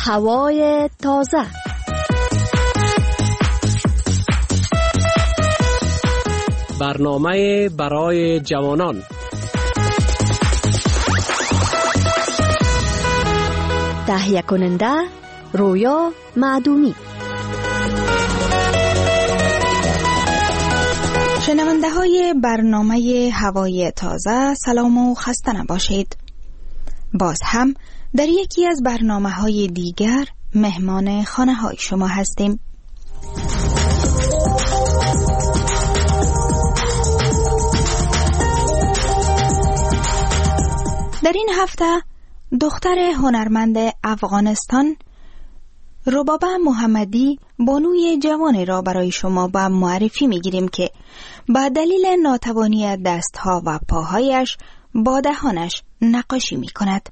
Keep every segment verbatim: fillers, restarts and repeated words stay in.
هوای تازه. برنامه برای جوانان. تهیه کننده رویا معدومی. شنونده های برنامه هوای تازه، سلام و خسته نباشید. باز هم در یکی از برنامه های دیگر مهمان خانه های شما هستیم. در این هفته دختر هنرمند افغانستان ربابه محمدی بانوی جوانی را برای شما با معرفی میگیریم که با دلیل ناتوانی دستها و پاهایش با دهانش نقاشی می کند.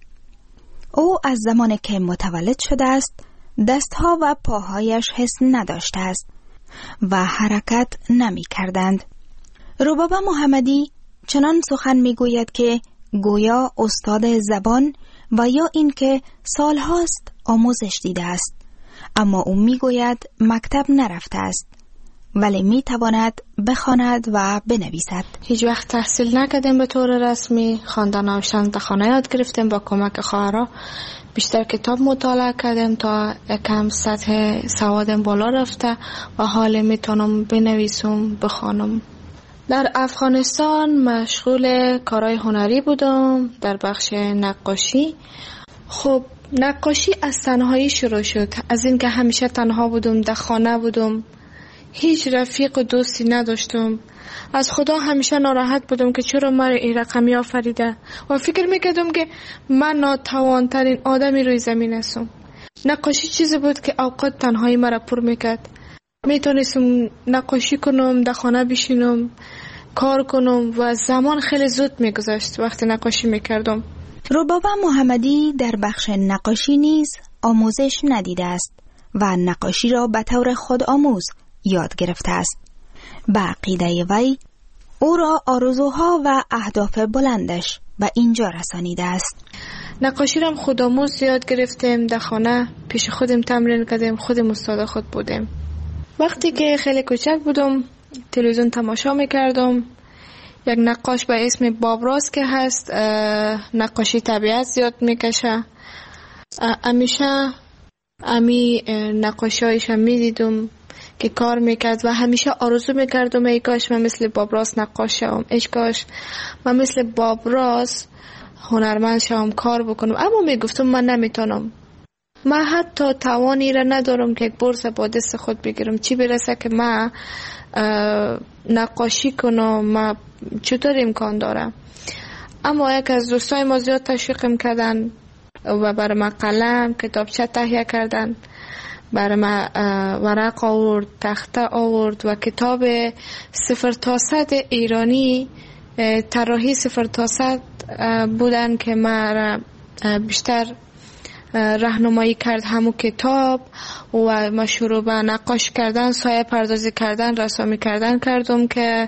او از زمان که متولد شده است دستها و پاهایش حس نداشته است و حرکت نمی کردند. ربابه محمدی چنان سخن می گوید که گویا استاد زبان و یا اینکه سالهاست آموزش دیده است، اما او می گوید مکتب نرفته است ولی می تواند بخواند و بنویسد. هیچ وقت تحصیل نکردیم به طور رسمی، خواندن نوشتن در خانه یاد گرفتیم با کمک خواهرها. بیشتر کتاب مطالعه کردیم تا یکم سطح سوادم بالا رفته و حال میتونم بنویسم بخوانم. در افغانستان مشغول کارهای هنری بودم در بخش نقاشی. خب نقاشی از تنهایی شروع شد، از اینکه همیشه تنها بودم، در خانه بودم، هیچ رفیق و دوستی نداشتم. از خدا همیشه ناراحت بودم که چرا مرا این رقمی آفریده و فکر میکردم که من ناتوانترین آدمی روی زمین هستم. نقاشی چیزی بود که اوقات تنهایی مرا پر میکرد. میتونستم نقاشی کنم، در خانه بشینم، کار کنم و زمان خیلی زود میگذشت وقتی نقاشی میکردم. ربابه محمدی در بخش نقاشی نیز آموزش ندیده است و نقاشی را به طور خود آموز یاد گرفته است. به عقیده وی او را آرزوها و اهداف بلندش به اینجا رسانیده است. نقاشی را خود آموز یاد گرفتیم، در خانه پیش خودم تمرین کردیم، خودم استاد خود بودیم. وقتی که خیلی کوچک بودم تلویزیون تماشا میکردم. یک نقاش به اسم بابراس که هست نقاشی طبیعت زیاد میکشه. همیشه امی نقاشی‌هایش هم میدیدم که کار میکرد و همیشه آرزو میکردم ای کاش من مثل بابراس نقاش شوم، ای کاش من مثل بابراس هنرمند شوم، کار بکنم. اما میگفتم من نمیتونم، من حتی توانی را ندارم که یک برس با دست خود بگیرم، چی برسه که من نقاشی کنم، من چطور امکان داره. اما یک از دوستای ما زیاد تشویقم کردن و برای من قلم کتابچه تهیه کردن، برای من ورق آورد، تخته آورد و کتاب صفر تا صد ایرانی، طراحی صفر تا صد بودن که من بیشتر راهنمایی کرد همون کتاب و ما شروع به نقاش کردن، سایه پردازی کردن، رسامی کردن کردم که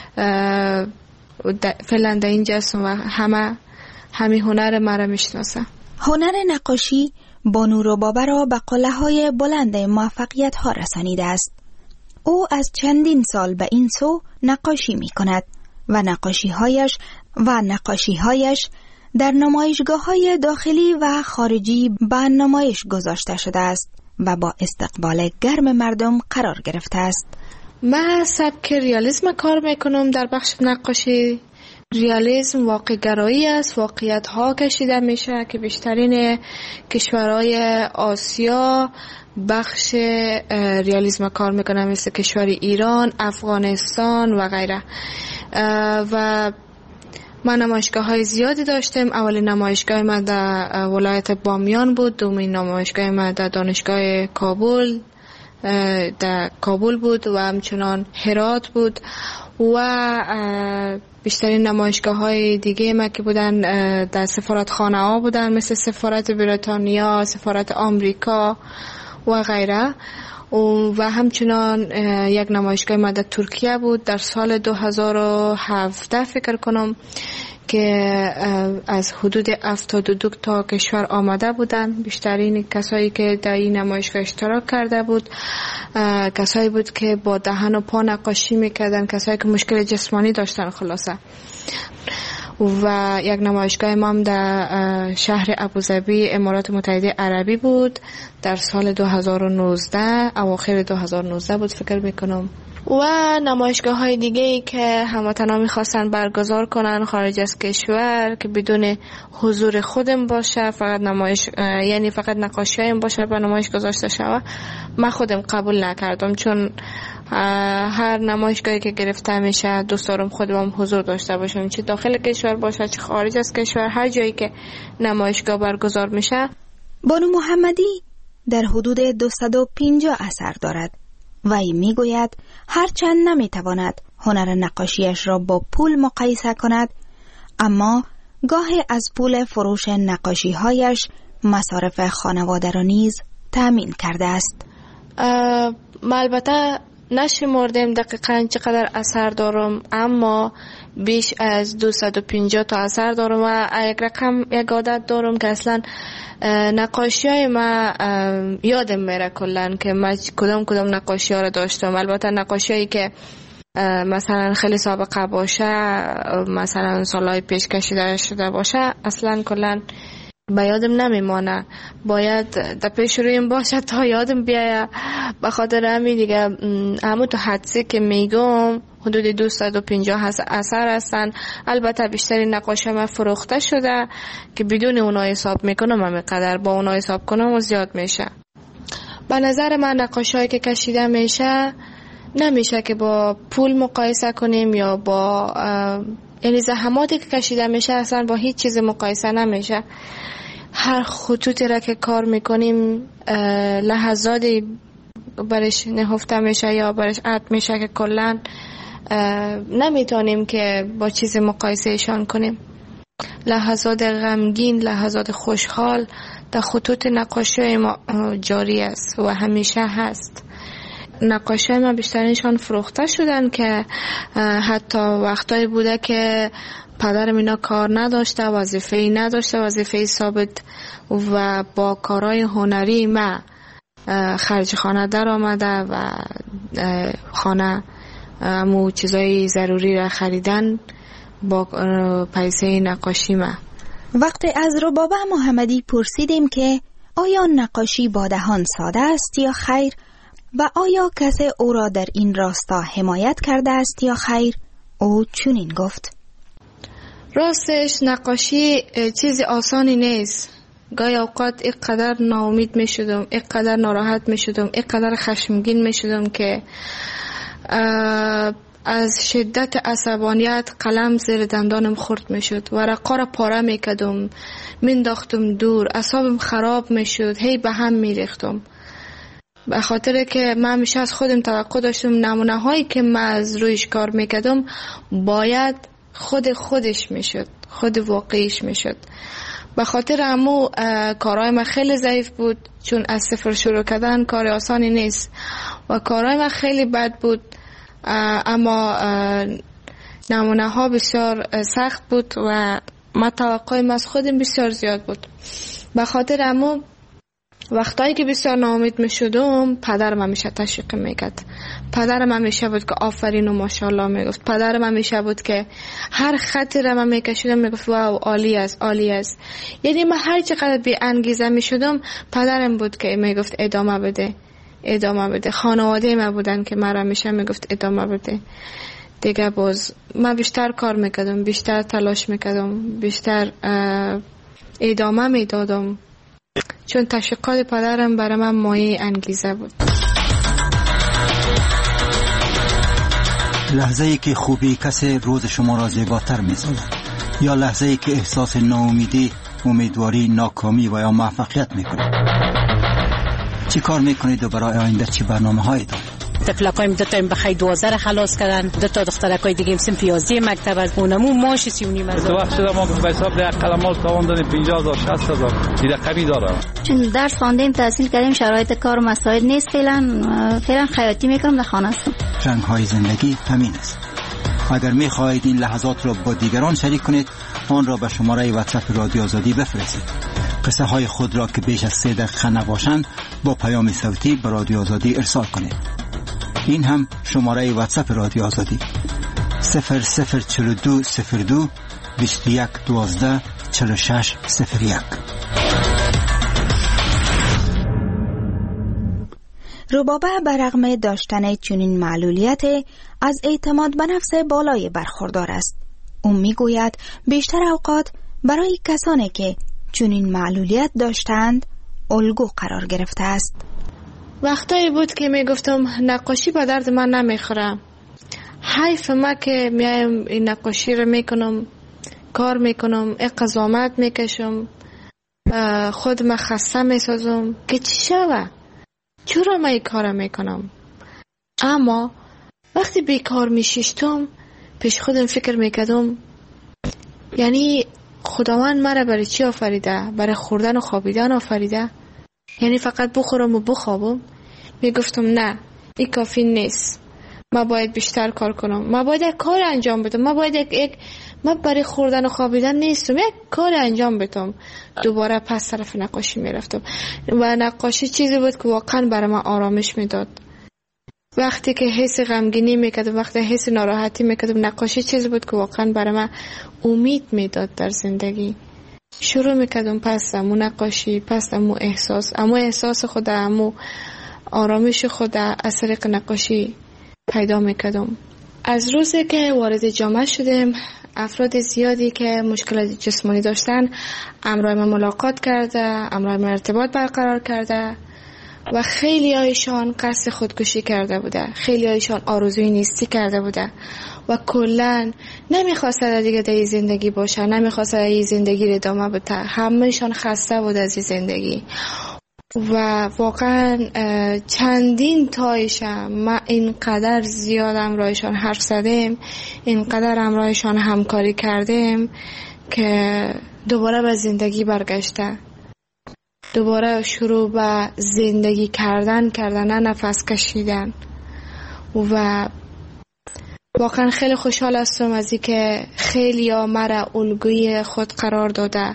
فعلا در اینجا هستم و همه همین هنر مرا میشناسه. هنر نقاشی بانو ربابه را به قله‌های بلند موفقیت ها رسانیده است. او از چندین سال به این سو نقاشی می کند و نقاشی هایش و نقاشی هایش در نمایشگاه های داخلی و خارجی به نمایش گذاشته شده است و با استقبال گرم مردم قرار گرفته است. من سبک ریالیسم کار میکنم در بخش نقاشی. ریالیسم واقع گرایی است، واقعیت ها کشیده میشه که بیشترین کشورهای آسیا بخش ریالیسم کار میکنن، مثل کشور ایران، افغانستان و غیره. و من نمایشگاه های زیادی داشتم. اولین نمایشگاه من در ولایت بامیان بود، دومین نمایشگاه من در دانشگاه کابل در کابل بود و همچنان هرات بود و بیشترین نمایشگاه های دیگه ما که بودن در سفارت خانه ها بودن، مثل سفارت بریتانیا، سفارت آمریکا و غیره. و همچنان یک نمایشگاه ما در ترکیه بود در سال دو هزار و هفده فکر کنم که از حدود هفتاد و دو تا کشور آمده بودن. بیشترین کسایی که در این نمایشگاه اشتراک کرده بود کسایی بود که با دهن و پا نقاشی میکردن، کسایی که مشکل جسمانی داشتن. خلاصه و یک نمایشگاه ما هم در شهر ابوظبی امارات متحده عربی بود در سال دو هزار و نوزده، اواخر دو هزار و نوزده بود فکر میکنم. و نمایشگاه های دیگه ای که هموطنان میخواستن برگزار کنن خارج از کشور که بدون حضور خودم باشه، فقط نمایش یعنی فقط نقاشی هایم باشه و نمایش گذاشته شود، من خودم قبول نکردم، چون هر نمایشگاهی که گرفته میشه دوست دارم خودم حضور داشته باشم، چه داخل کشور باشه چه خارج از کشور، هر جایی که نمایشگاه برگزار میشه. بانو محمدی در حدود دویست و پنجاه اثر دارد و این میگوید هرچند نمیتواند هنر نقاشیش را با پول مقایسه کند، اما گاهی از پول فروش نقاشی هایش مصارف خانواده را نیز تأمین کرده است. ما البته نشمردیم دقیقاً چقدر اثر دارم، اما بیش از دویست و پنجاه تا اثر دارم و یک رقم یک عادت دارم که اصلا نقاشی های ما یادم میره کلن که من کدام کدام نقاشی ها را داشتم. البته نقاشی هایی که مثلا خیلی سابقه باشه، مثلا سالهای پیش کشیده شده باشه، اصلا کلن با یادم نمیمانه، باید در پیش رویم باشه تا یادم بیایه. به خاطر همین دیگه همون تو حدسی که میگم حدود دویست و پنجاه اثر هستن. البته بیشتری نقاشی من فروخته شده که بدون اونا حساب میکنم، همینقدر با اونا حساب کنم و زیاد میشه. به نظر من نقاشی هایی که کشیده میشه نمیشه که با پول مقایسه کنیم یا با یعنی زحماتی که کشیده میشه اصلا با هیچ چیز مقایسه نمیشه. هر خطوطی را که کار میکنیم لحظاتی برش نهفته میشه یا برش عد میشه که کلن نمیتونیم که با چیز مقایسه ایشان کنیم. لحظات غمگین، لحظات خوشحال در خطوط نقاشی ما جاری است و همیشه هست. نقاشی ما بیشترینشان فروخته شدن که حتی وقتایی بوده که پدرم اینا کار نداشته، وظیفه‌ای نداشته، وظیفه‌ای ثابت و با کارهای هنری ما خرج خانه در آمده و خانه امو چیزای ضروری را خریدن با پیسه نقاشی ما. وقتی از ربابه محمدی پرسیدیم که آیا نقاشی با دهان ساده است یا خیر و آیا کسی او را در این راستا حمایت کرده است یا خیر، او چنین گفت: راستش نقاشی چیز آسانی نیست. گاهی اوقات اینقدر ناامید می شدم، اینقدر ناراحت می شدم، اینقدر خشمگین می شدم که از شدت عصبانیت قلم زیر دندانم خورد می شد، ورقا را پاره می کدم، من داختم دور، اعصابم خراب می شد، هی به هم می ریختم. به خاطر که من همیشه از خودم توقع داشتم نمونه هایی که من از رویش کار می کدم باید خود خودش می شد، خود واقعیش می شد. به خاطر امو کارهای من خیلی ضعیف بود، چون از صفر شروع کردن کار آسانی نیست و کارهای من خیلی بد بود، اما نمونه ها بسیار سخت بود و من توقعیم از خودم بسیار زیاد بود. به خاطر امو وقتایی که بسیار ناامید می شدم پدرم همیشه تشویق میکرد. پدرم همیشه بود که آفرین و ماشاءالله میگفت. پدرم همیشه بود که هر خطی را من میکشیدم میگفت واو عالی است، عالی است. یعنی من هر چقدر بی انگیزه می شدم پدرم بود که میگفت ادامه بده، ادامه بده. خانواده من بودن که من همیشه میگفت ادامه بده. دیگه باز من بیشتر کار میکردم، بیشتر تلاش میکردم، بیشتر ادامه میدادم، چون تشویقات پدرم برای من مایه انگیزه بود. لحظه ای که خوبی کسی روز شما را زیباتر می‌سازد یا لحظه ای که احساس ناامیدی، امیدواری، ناکامی و یا موفقیت می‌کنید؟ چی کار می‌کنید و برای آینده چی برنامه‌هایی دارید؟ طفلکایم دو تا بخای دوازده را خلاص کردن، دو تا دخترکای دیگه هم سن پیازی مکتب از اونمو ماش سی و نیم هزار. تو وقت شده ما به حساب ده قلمال تاوان دادیم پنجاه هزار شصت هزار دیگه کمی داره. چون درس خواندیم تحصیل کردیم شرایط کار و مسائل نیست، فعلا فعلا خیاطی میکنم در خانه هستم. رنگ‌های زندگی همین است. اگر می‌خواهید این لحظات را با دیگران شریک کنید آن را به شماره واتساپ رادیو آزادی بفرستید. قصه های خود را که بیش از سه دقیقه نباشند با پیام صوتی به رادیو آزادی ارسال کنید. این هم شماره واتساپ رادیو آزادی صفر صفر چهل و دو صفر دو بیست و یک دوازده چهل و شش صفر یک. ربابه برغم داشتن چنین معلولیت از اعتماد به نفس بالای برخوردار است. او میگوید بیشتر اوقات برای کسانی که چنین معلولیت داشتند الگو قرار گرفته است. وقتایی بود که میگفتم نقاشی به درد من نمیخوره، حیف ما که میایم این نقاشی رو میکنم، کار میکنم، اقضامت میکشم، خود ما خسته میسازم که چی شوه، چرا ما این کار میکنم. اما وقتی بیکار میشیشتم پیش خودم فکر میکردم یعنی خداوند مرا برای چی آفریده؟ برای خوردن و خوابیدن آفریده؟ یعنی فقط بخورم و بخوابم؟ میگفتم نه، این کافی نیست، ما باید بیشتر کار کنم، ما باید یک کار انجام بدم، ما باید یک, یک ما برای خوردن و خوابیدن نیستم، یک کار انجام بدم. دوباره پس طرف نقاشی میرفتم و نقاشی چیزی بود که واقعا برای من آرامش میداد. وقتی که حس غمگینی میکردم، وقتی حس ناراحتی میکردم، نقاشی چیزی بود که واقعا برای من امید میداد در زندگی. شروع میکردم پس امو نقاشی، پس امو احساس، امو احساس خود، امو آرامش خود از طریق نقاشی پیدا میکردم. از روزی که وارد جامعه شدم، افراد زیادی که مشکلات جسمانی داشتن همراه من ملاقات کرده، همراه من ارتباط برقرار کرده و خیلی هایشان قصد خودکشی کرده بوده، خیلی هایشان آرزوی نیستی کرده بوده و کلن نمیخواستن دیگه در زندگی باشن، نمیخواستن این زندگی رو ادامه بده، همهشان خسته بود از این زندگی. و واقعا چندین تایشم ما اینقدر زیاد همراهشان حرف زدیم، اینقدر همراهشان همکاری کردیم که دوباره به زندگی برگشته، دوباره شروع به زندگی کردن کردن نفس کشیدن. و واقعا خیلی خوشحال هستم از این که خیلی ها مرا الگوی خود قرار داده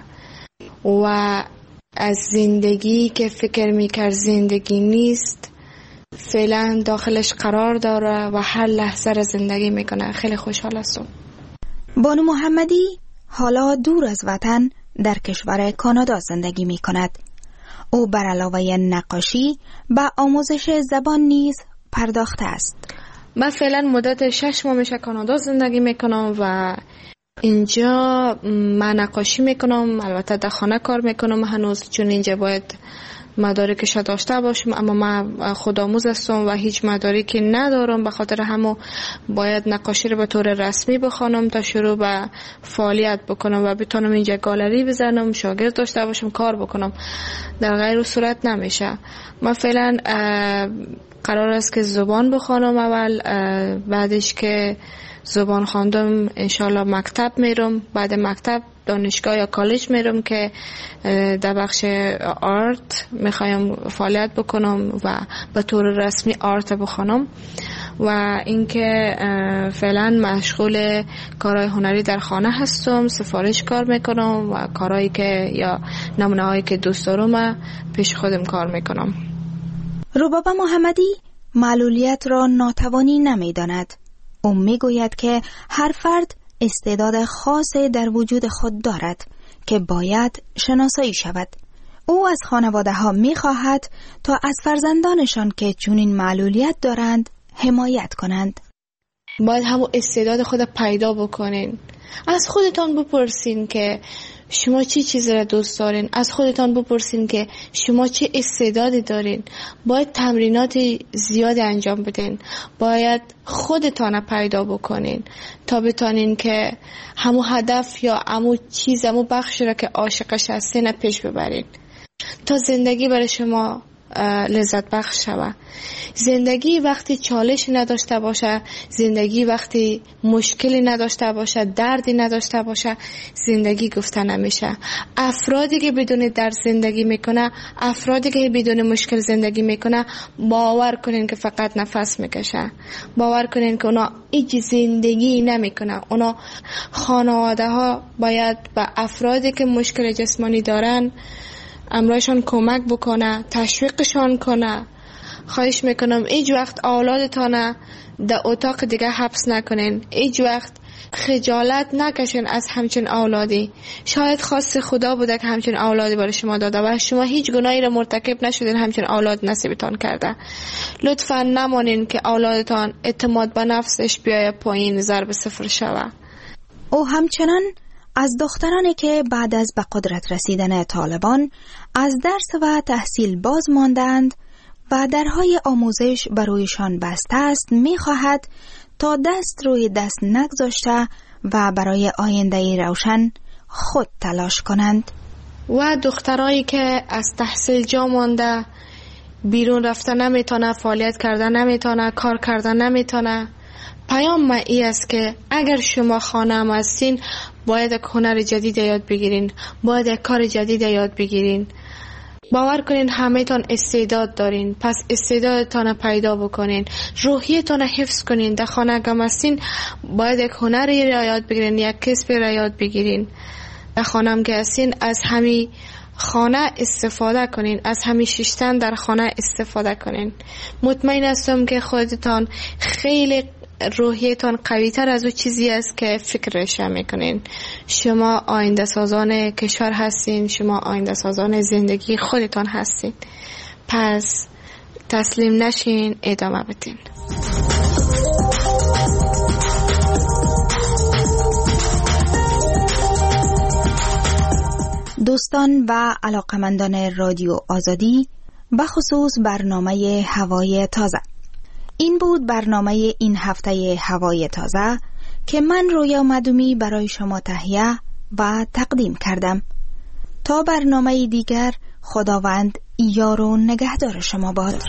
و از زندگی که فکر میکرد زندگی نیست فعلا داخلش قرار داره و هر لحظه را زندگی میکنه. خیلی خوشحال هستم. بانو محمدی حالا دور از وطن در کشور کانادا زندگی میکند. او بر علاوه نقاشی به آموزش زبان نیز پرداخته است. من فعلا مدت شش ماه میشه کانادا زندگی میکنم و اینجا من نقاشی میکنم، البته در خانه کار میکنم هنوز، چون اینجا باید مدارکش داشته باشم، اما من خودآموز هستم و هیچ مدارکی ندارم، به خاطر همون باید نقاشی رو به طور رسمی بخوانم تا شروع به فعالیت بکنم و بتونم اینجا گالری بزنم، شاگرد داشته باشم، کار بکنم. در غیر صورت نمیشه. من فعلا قرار است که زبان بخوانم اول، بعدش که زبان خواندم انشالله مکتب میرم، بعد مکتب دانشگاه یا کالج میرم که در بخش آرت میخوایم فعالیت بکنم و به طور رسمی آرت بخونم. و اینکه فعلا مشغول کارهای هنری در خانه هستم، سفارش کار میکنم و کارهایی که یا نمونه هایی که دوست دارم پیش خودم کار میکنم. ربابه محمدی معلولیت را ناتوانی نمیداند. او میگوید که هر فرد استعداد خاصی در وجود خود دارد که باید شناسایی شود. او از خانواده ها میخواهد تا از فرزندانشان که چنین معلولیت دارند حمایت کنند. باید همون استعداد خود پیدا بکنین. از خودتان بپرسین که شما چی چیزی را دوست دارین، از خودتان بپرسین که شما چه استعدادی دارین. باید تمرینات زیاد انجام بدین، باید خودتان پیدا بکنین تا بتونین که همو هدف یا همو چیز، همو بخشی را که عاشقش هستین پیش ببرین تا زندگی برای شما لذت بخش شود. زندگی وقتی چالش نداشته باشه، زندگی وقتی مشکلی نداشته باشه، دردی نداشته باشه، زندگی گفته نمیشه. افرادی که بدون درد زندگی میکنه، افرادی که بدون مشکل زندگی میکنه، باور کنین که فقط نفس میکشه. باور کنین که اونا هیچ زندگی نمیکنه. اونا خانواده ها باید به افرادی که مشکل جسمانی دارن امرایشان کمک بکنه، تشویقشان کنه. خواهش میکنم هیچ وقت اولادتان در اتاق دیگه حبس نکنین. هیچ وقت خجالت نکشین از همچین اولادی. شاید خواست خدا بوده که همچین اولادی برای شما داده و شما هیچ گناهی را مرتکب نشدین، همچین اولاد نصیبتان کرده. لطفا نمانین که اولادتان اعتماد به نفسش بیای پایین، ضرب صفر شوه. او همچنان از دخترانی که بعد از به قدرت رسیدن طالبان از درس و تحصیل باز ماندند و درهای آموزش برویشان بسته است می‌خواهد تا دست روی دست نگذاشته و برای آینده روشن خود تلاش کنند. و دخترایی که از تحصیل جا مانده، بیرون رفته نمیتونه، فعالیت کردن نمیتونه، کار کردن نمیتونه، پیام ما ای است که اگر شما خانه هم هستین باید یک هنر جدید یاد بگیرین، باید یک کار جدید یاد بگیرین. باور کنین همه تان استعداد دارین، پس استعدادتان پیدا بکنین، روحیتان حفظ کنین. در خانه هم هستین باید یک هنری را یاد بگیرین، یک کسبی را یاد بگیرین. در خانه هم که هستین از همین خانه استفاده کنین، از همین ششتن در خانه استفاده کنین. مطمئن هستم که خودتان خیلی روحیتان قوی تر از او چیزی است که فکرش میکنین. شما آینده سازان کشور هستین، شما آینده سازان زندگی خودتان هستین. پس تسلیم نشین، ادامه بدین. دوستان و علاقمندان رادیو آزادی، بخصوص برنامه هوای تازه، این بود برنامه این هفته هوای تازه که من رویا مدومی برای شما تهیه و تقدیم کردم. تا برنامه دیگر، خداوند یار و نگهدار شما باد.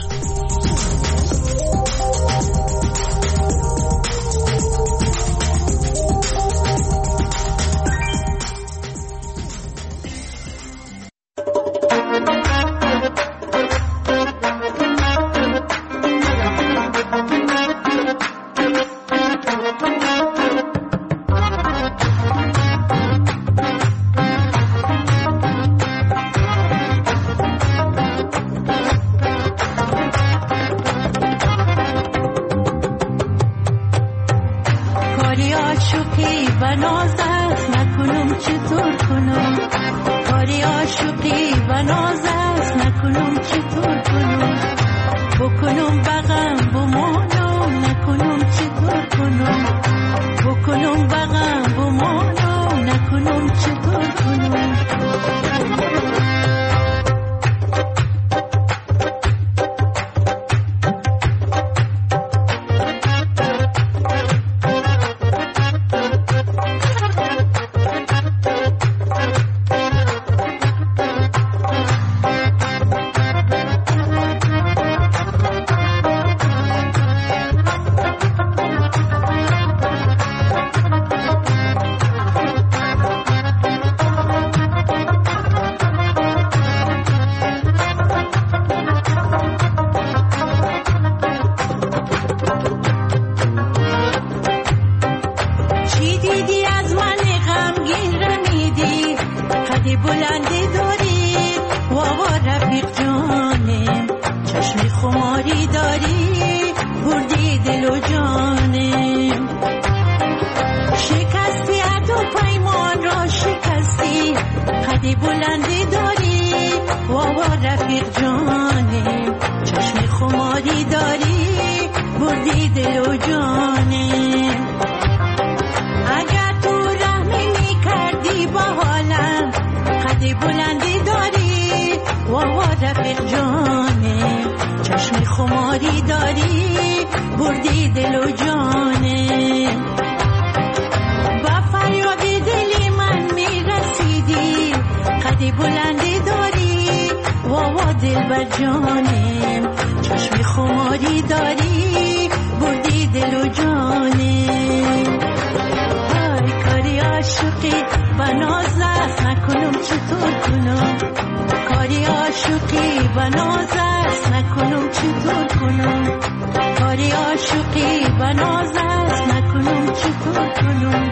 بلندی داری و دلبر جانم، چشم خماری داری بردی دل و جانم. های کاری عاشقی بناز است نکنم چطور کنم، کاری عاشقی بناز است نکنم چطور کنم، کاری عاشقی بناز است نکنم چطور کنم.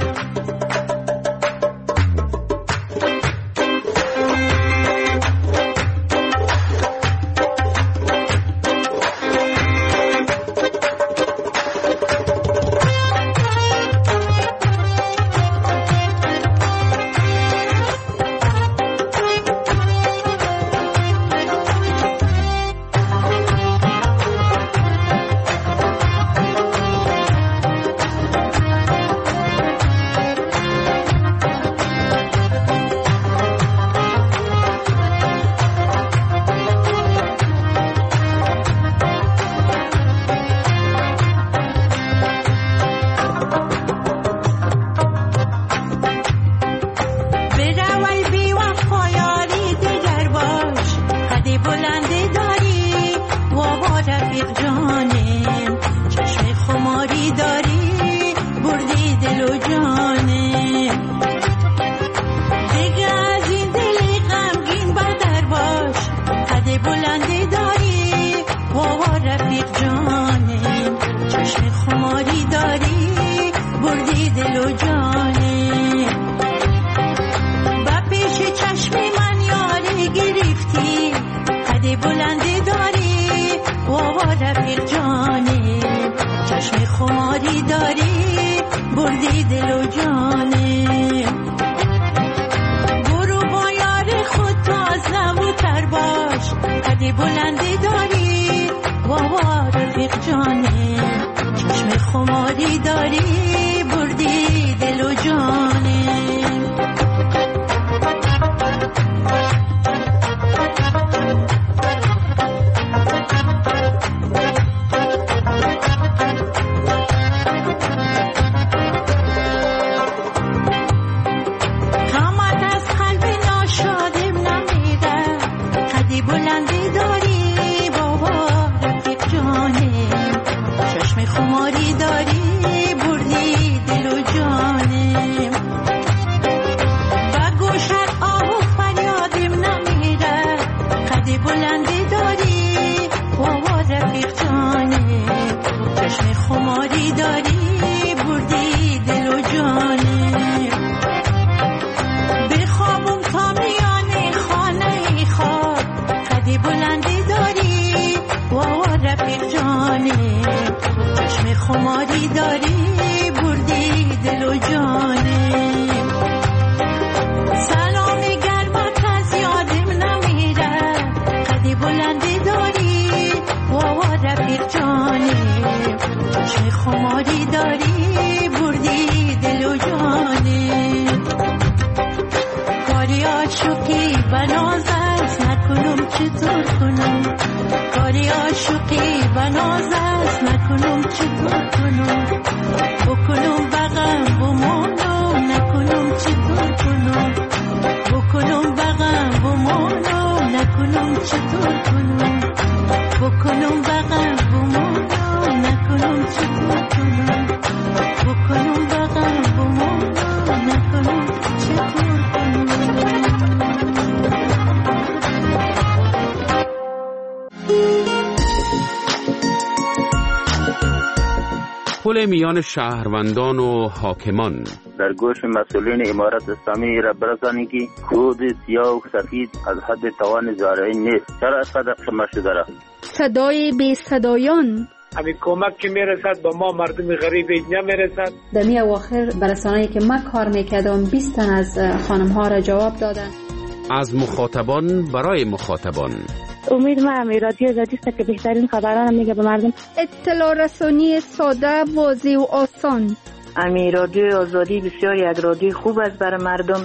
پل میان شهروندان و حاکمان. در گوش مسئولین امارت اسلامی را برسانی که خود سیاه و سفید از حد توان زارعی نیست. چرا از قدر شما شده را؟ صدای بی صدایان. همین کمک که میرسد با ما مردم غریب نمیرسد. در می اواخر برسانه‌ای که من کار میکردم بیست تن از خانم ها را جواب دادن. از مخاطبان برای مخاطبان. امید ما امی رادیو آزادی است که بهترین خبران میگه به مردم. اطلاع رسانی ساده، واضح و آسان. امی رادیو آزادی بسیار یک رادیو خوب است برای مردم،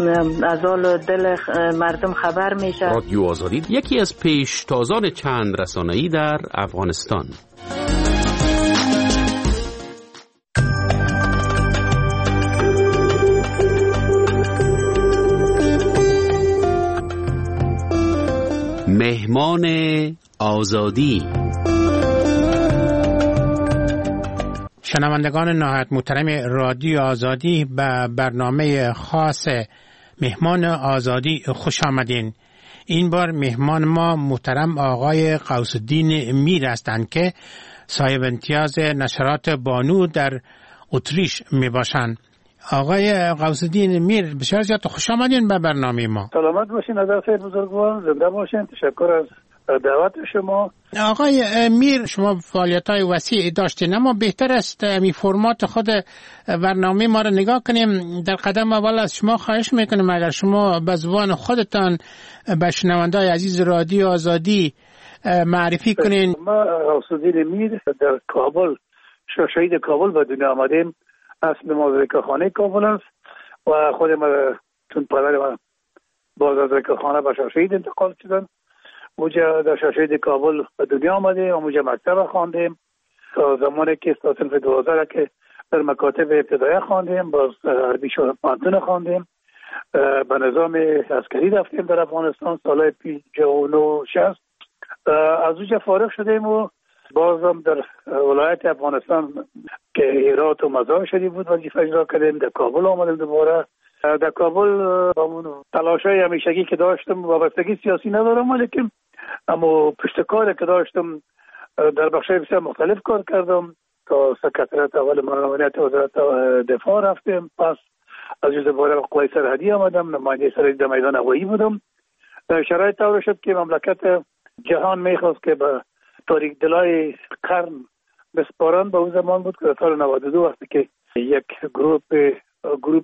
از حال دل مردم خبر میشه. رادیو آزادی یکی از پیشتازان چند رسانه‌ای در افغانستان. مهمان مهمان آزادی. شنوندگان نهایت محترم رادیو آزادی به برنامه خاص مهمان آزادی خوش آمدین. این بار مهمان ما محترم آقای غوث الدین میر هستند که صاحب امتیاز نشرات بانو در اتریش می باشند. آقای غوث الدین میر بسیار زیاد خوش آمدین به برنامه ما. سلامت باشین حضرت بزرگوار، زنده باشین. تشکر از دعوت شما. آقای میر، شما فعالیت‌های وسیع داشتین، اما بهتر است می فرمات خود برنامه ما را نگاه کنیم. در قدم اول از شما خواهش میکنیم اگر شما به زبان خودتان به شنونده‌های عزیز رادیو آزادی معرفی کنین. ما غوث الدین میر در کابل، شهید کابل به دنیا آمدیم. اصل ما زکاخانه کابل است و خود ما چون پدر ما باز از زکاخانه به شهید انتقال شدن. اونجا در شهید کابل به دنیا آمدیم و اونجا مکتب خواندیم تا زمانی که تا صنف دوازده که در مکاتب ابتدایی خواندیم، باز عربی پانتون خواندیم. به نظام عسکری رفتیم در افغانستان سال پنجاه و نه شصت. از اونجا فارغ شدیم و بازم در ولایت افغانستان که هرات و مزار شریف بود وظیفه اجرا کردیم. در کابل آمدیم دوباره. در کابل با تلاش‌های همیشگی که داشتم، وابستگی سیاسی ندارم ولیکن اما پشت کاری که داشتم در بخش‌های بسیار مختلف کار کردم. تا سکرتریات اول معاونت وزارت دفاع رفتیم، پس از جز دوباره قوای سرحدی آمدم، نماینده سرحدی در میدان هوایی بودم. شرایط طور شد که مملکت جهان میخواست که به تاریک دلای قرن بسپارن. به اون زمان بود که در سال نود و دو وقتی که یک گروپ گروپ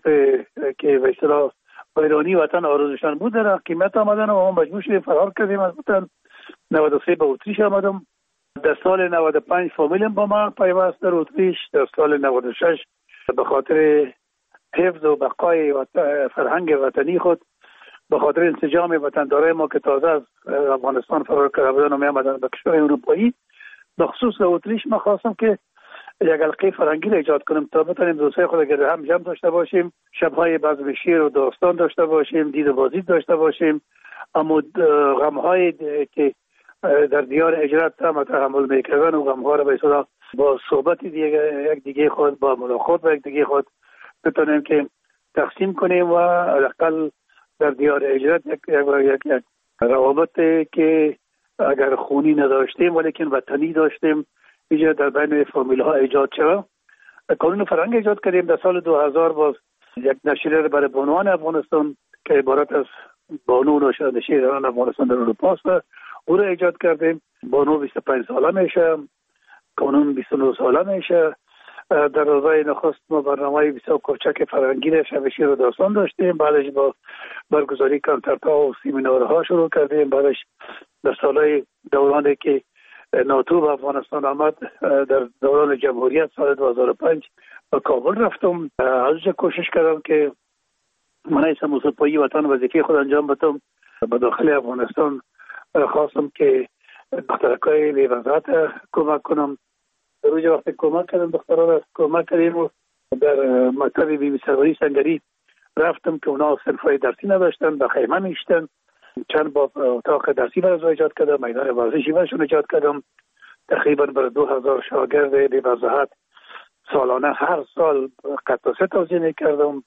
که به اصطلاح ایرانی وطن آرزوشان بود در حکومت آمدن و ما مجبور شدیم فرار کردیم از وطن. نود و سه به اتریش آمدم. در سال نود و پنج فامیلم با ما پیوست در اتریش. در سال نود و شش به خاطر حفظ و بقای فرهنگ وطنی خود، به خاطر انسجام وطندارای ما که تازه از افغانستان فرار کرده بودن و می آمدن به کشور اروپایی، به خصوص در اتریش ما خواستم که یک حلقه فرهنگی را ایجاد کنیم تا بتونیم دوستای خود گرد هم جمع داشته باشیم، شب‌های بزم شعر و داستان داشته باشیم، دید و بازدید داشته باشیم، اما غم‌های که در دیار هجرت هم تحمل می‌کردن و غم‌ها را به اصطلاح با صحبت دیگه یک دیگه خود، با ملاقات با یک دیگه خود بتونیم که تقسیم کنیم و حداقل در دیار هجرت یک یک یک روابط که اگر خونی نداشتیم ولیکن وطنی داشتیم اینجا در بین فامیل ها ایجاد شد. قانون فرهنگ ایجاد کردیم. در سال دو هزار باز یک نشریه برای بانوان افغانستان که عبارت از بانو و نشریه‌داران افغانستان در اروپا است او را ایجاد کردیم. بانو بیست و پنج ساله میشه، قانون بیست و نه ساله میشه. در روزهای نخست ما برنامه بسیار کوچک فرهنگی را شب شعر و داستان داشتیم. بعدش با برگزاری کنسرت‌ها و سمینارها شروع کردیم. بعدش در سالهای دورانی که ناتو به افغانستان آمد، در دوران جمهوریت سال دو هزار و پنج به کابل رفتم. ازش کوشش کردم که منعیس موسیقی وطن وظیفه خود انجام بدم. به داخل افغانستان خواستم که دخترکای بی‌وضاحت کمک کنم. در روی وقت کمک کردم دخترها را کمک کردیم و در مکتب بی بی سروری سنگری رفتم که اونا صنفای درسی نداشتن، به خیمه میشتن. چند با اتاق درسی برای ایجاد کردم، میدان ورزشی برشون ایجاد کردم. تقریبا برای دو هزار شاگرد بی وضاحت سالانه هر سال قطعه توزیع کردم.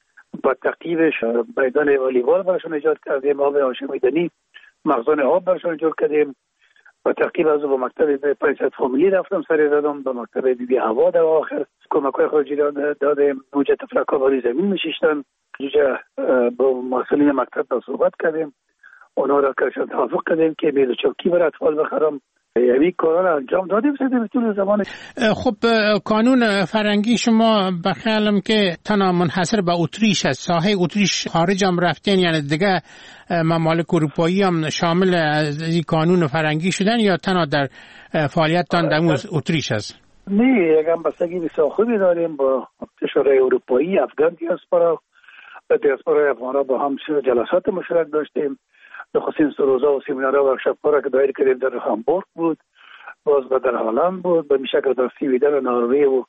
با تقییدش میدان والیبال برشون ایجاد کردیم، آب هاشمیدنی مخزن آب برشون ایجاد کردیم. با تقیید از با مکتب پنجصد فامیلی رفتم سری دادم، با مکتب بی بی هوا در آخر کمک‌های خارجی دادیم. اونجا تفلک‌ها باری زمین میشیشتن. اونجا با مسئولین مکتب با صحبت کردیم، اونا را کشان توافق کردیم که میز چوکی برای اطفال بخرم. یعنی کارا را انجام دادیم سیده به طول زمان. خب قانون فرهنگی شما بخیالم که تنها منحصر به اتریش است. ساحه اتریش خارج هم رفتین، یعنی دیگه ممالک اروپایی هم شامل از این قانون فرهنگی شدن یا تنها در فعالیتتان در اتریش است؟ نه، یک همبستگی بسیار خوبی داریم با کشورهای اروپایی. افغان دیاسپورا و دیاسپورای افغان‌ها با هم جلسات مشترک داشتیم. نخستین سروزا و سیمینارها و ورکشاپ‌ها را که دایر کردیم در هامبورگ بود، باز در هلند بود، به میشکل در سویدن و نروژ و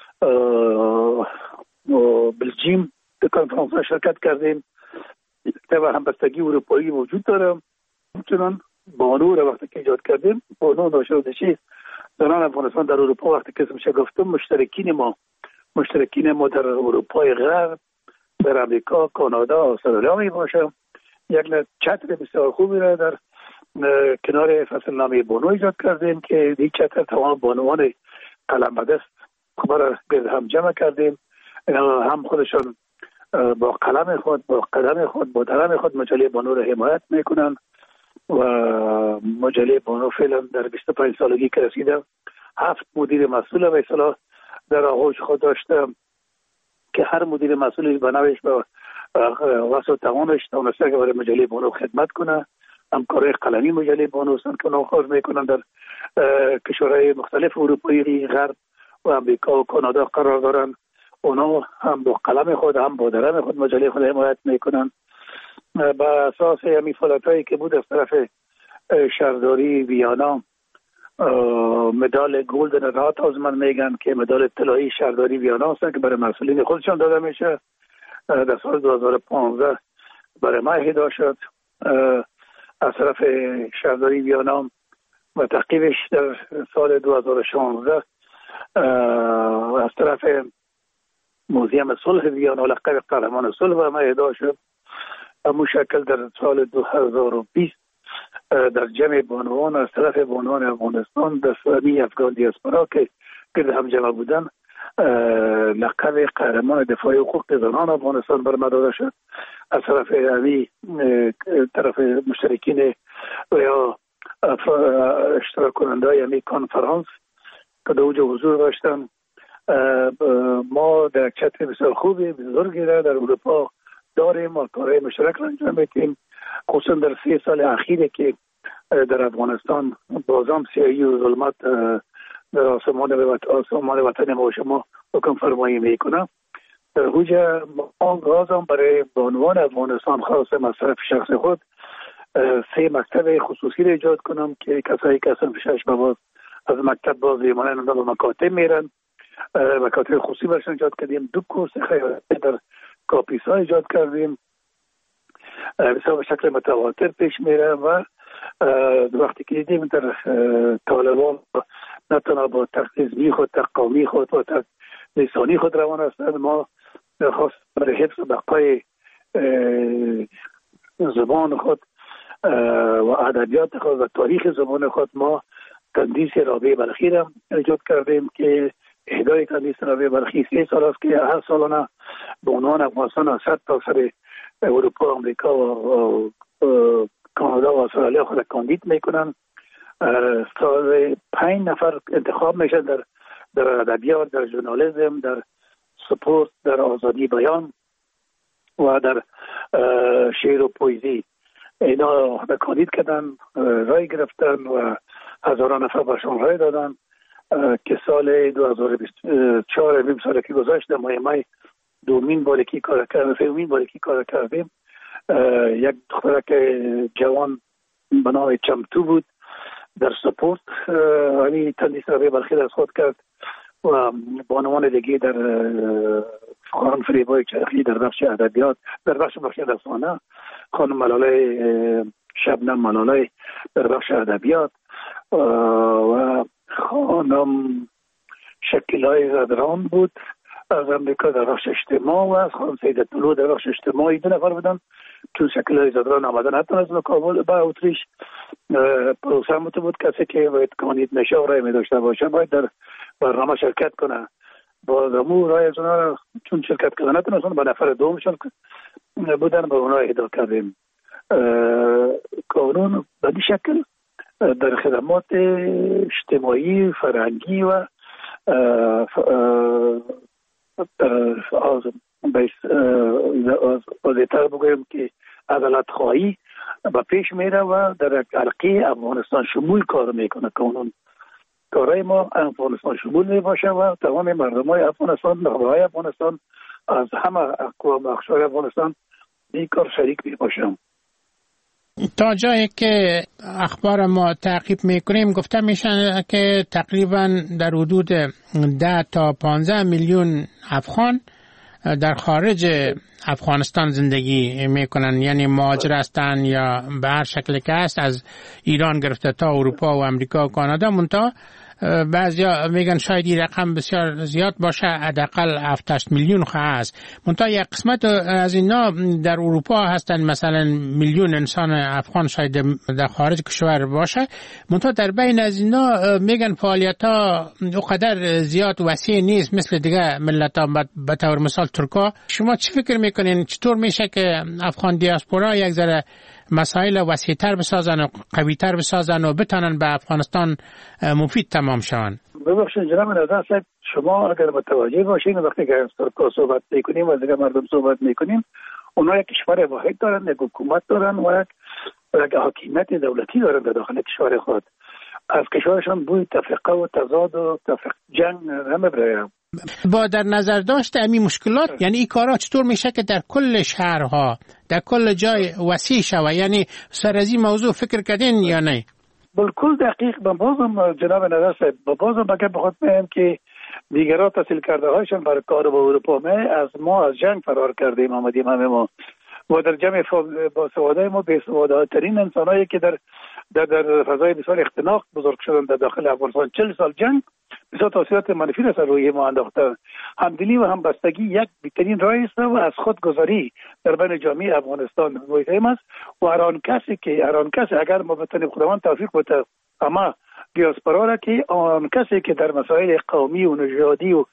و بلژیم در کنفرانس‌ها شرکت کردیم. طبعا همبستگی اروپایی وجود داره. همچنان بانو را وقتی که ایجاد کردیم، بانو ناشر چیست؟ زنان افغانستان در اروپا وقتی که اسمش گفتم مشترکین ما مشترکین ما در اروپای غرب، در امریکا، کانادا، استرالیا می باشه. یک چتر بسیار خوبی را در کنار فصل نامه بانو ایجاد کردیم که این چتر تمام بانوان قلم به دست خبر گرد هم جمع کردیم. هم خودشان با قلم خود، با قدم خود، با درم خود مجله بانو را حمایت میکنن و مجله بانو فعلا در بیست و پنج سالگی که رسیده هفت مدیر مسئول و اصلاح در آغوش خود داشته که هر مدیر مسئولی به نوش به واسه توانش تونسته که برای مجله بانو خدمت کنه. همکارای قلمی مجله بانو هستند که ناخوش میکنن در کشورهای مختلف اروپایی غرب و امریکا و کانادا قرار دارن. اونا هم با قلم خود هم با درم خود مجله خود حمایت میکنن. به اساس همین فعالیتایی که بود از طرف شهرداری ویانا مدال گلدن رات از من میگن که مدال طلایی شهرداری ویانا هستن که برای مسئولین خودشان داده میشه. در سال دو هزار و پانزده برای ما اهدا شد از طرف شهرداری ویانا و تعقیبش در سال دو هزار و شانزده از طرف موزیم صلح ویانا لقب قهرمان صلح و ما اهدا شد. همون شکل در سال دو هزار و بیست در جمع بانوان از طرف بانوان افغانستان در سامی افغان دیاسپورا که گرد هم جمع بودن لقب قهرمان دفاع حقوق زنان افغانستان بر ما داده شد. از طرف امی طرف مشترکین و یا اشتراک کننده های امی کنفرانس که در اوجه حضور داشتن. ما در چتر بسیار خوبی بزرگی را در اروپا داریم و کارهای مشترک را انجام میدیم، خصوصا در سه سال اخیره که در افغانستان بازم سیاهی و ظلمت در آسمان آسمان وطن ما و شما حکم فرمایی میکنه. در اوجه ما گازم برای بانوان افغانستان خاص مصرف شخص خود سه مکتب خصوصی را ایجاد کنم که کسایی که اصلا شش باز از مکتب باز ایمانه به مکاتب میرن. مکاتب خصوصی برشان ایجاد کردیم. دو کورس خیاطی در کاپیسا ایجاد کردیم بسیار به شکل متواتر پیش میره و وقتی که دیدیم در طالبان نه تنها با تقدیزمی خود، تقامی خود و لسانی خود روان هستند، ما خاص برای حفظ بقای زبان خود و ادبیات خود و تاریخ زبان خود ما تندیس رابعه بلخی را ایجاد کردیم که اهدای تندیس رابعه بلخی سه سال است که هر سالانه به عنوان افغانستان از صد تا سر اروپا، امریکا و کانادا و استرالیا خود کاندید میکنن. سال پنج نفر انتخاب میشن در در ادبیات، در ژورنالیسم، در سپورت، در آزادی بیان و در شعر و پویزی. اینا کاندید کردن، رای گرفتن و هزاران نفر برشان رای دادن که سال دو هزار و بیست و چهار نیم سال که گذشت ما مای دومین باری که کار کردیم، سومین باری که کار کردیم. یک دخترک جوان به نام چمتو بود در سپورت همین تندیس رابعه بلخی از خود کرد و بانوان دیگه در خانم فریبای چرخی در بخش ادبیات، در بخش بخش رسانه خانم ملاله شبنم ملاله در بخش ادبیات و خانم شکلای زدران بود از امریکا در بخش اجتماع و از خانم سیده طلو در بخش اجتماعی. دو نفر بودن تو شکلای زدران آمدن حتی از کابل به اتریش. پروسه هم بود کسی که باید کاندید نشه و رای می داشته باشه باید در برنامه شرکت کنه. با دمو رای از اونا چون شرکت کردن نتونستن به نفر دوم شرکت بودن به اونا اهدا کردیم. کانون به این شکل در خدمات اجتماعی، فرهنگی و بازیتر بگویم که عدالت خواهی به پیش میره و در حلقه افغانستان شمول کار میکنه. کانون کارهای ما افغانستان شمول میباشه و تمام مردم های افغانستان، نخبه های افغانستان از همه اقوام اقشار افغانستان این کار شریک میباشم. تا جایی که اخبار ما تعقیب میکنیم گفته میشن که تقریبا در حدود ده تا پانزده میلیون افغان در خارج افغانستان زندگی میکنن، یعنی مهاجر هستن یا به هر شکل که هست، از ایران گرفته تا اروپا و امریکا و کانادا. منتها بعضیا میگن شاید این رقم بسیار زیاد باشه، حداقل هفت هشت میلیون هست. منتها یک قسمت از اینا در اروپا هستن، مثلا میلیون انسان افغان شاید در خارج کشور باشه. منتها در بین از اینا میگن فعالیت ها اونقدر زیاد وسیع نیست مثل دیگه ملت ها، به طور مثال ترکا. شما چی فکر میکنین چطور میشه که افغان دیاسپورا یک ذره مسائل وسیع‌تر بسازن و قوی‌تر بسازن و بتونن به افغانستان مفید تمام شون؟ ببخشید جناب نظر صاحب، شما اگر متوجه باشین وقتی که از ترکا صحبت میکنیم و از دیگه مردم صحبت میکنیم، اونا یک کشور واحد دارن، یک حکومت دارن و یک حاکمیت دولتی دارن در داخل کشور خود. از کشورشان بوی تفرقه و تضاد و تفرقه جنگ نمیبره. با در نظر داشت امی مشکلات، یعنی این کارا چطور میشه که در کل شهرها در کل جای وسیع شوه؟ یعنی سر از این موضوع فکر کردین یا نه؟ بالکل دقیق. با بازم جناب نظر صاحب، با بازم بگه بخواد مهم که دیگرها تحصیل کرده هایشان برای کار با اروپا می از ما از جنگ فرار کردیم آمدیم همه ما و در جمع با سواده ما به سواده ترین انسان هایی که در در, در فضای بسیار اختناق بزرگ شدن در داخل افغانستان. چهل سال جنگ بسیار تاثیرات منفی را سر روی ما انداخته. همدلی و همبستگی یک بهترین راه است و از خودگذاری در بین جامعه افغانستان مهم است و هر آن کسی که هر آن کسی اگر ما بتونیم خداوند توفیق بده اما دیاسپورا را که آن کسی که در مسائل قومی و نژادی و